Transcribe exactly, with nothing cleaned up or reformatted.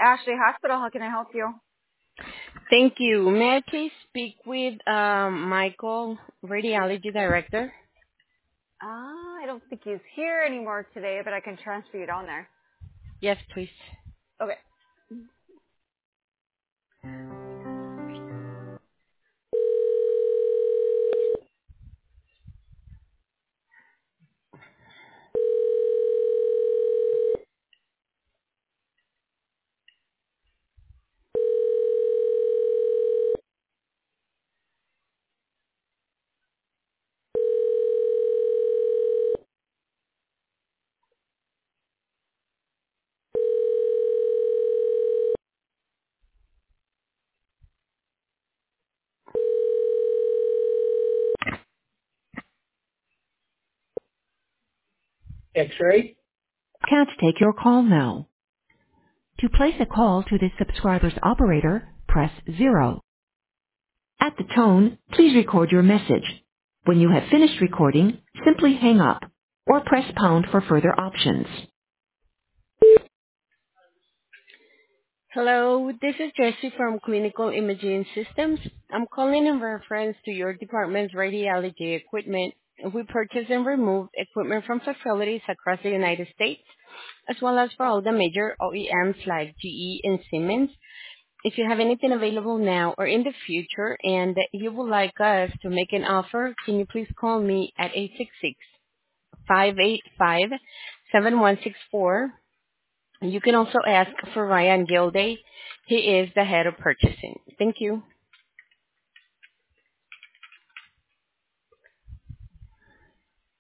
Ashley Hospital. How can I help you? Thank you. May I please speak with um, Michael, Radiology Director? Ah, I don't think he's here anymore today, but I can transfer you down there. Yes, please. Okay. X-ray? Can't take your call now. To place a call to this subscriber's operator, press zero. At the tone, please record your message. When you have finished recording, simply hang up or press pound for further options. Hello, this is Jessie from Clinical Imaging Systems. I'm calling in reference to your department's radiology equipment. We purchase and remove equipment from facilities across the United States, as well as for all the major O E Ms like G E and Siemens. If you have anything available now or in the future and you would like us to make an offer, can you please call me at eight six six, five eight five, seven one six four. You can also ask for Ryan Gilday. He is the head of purchasing. Thank you.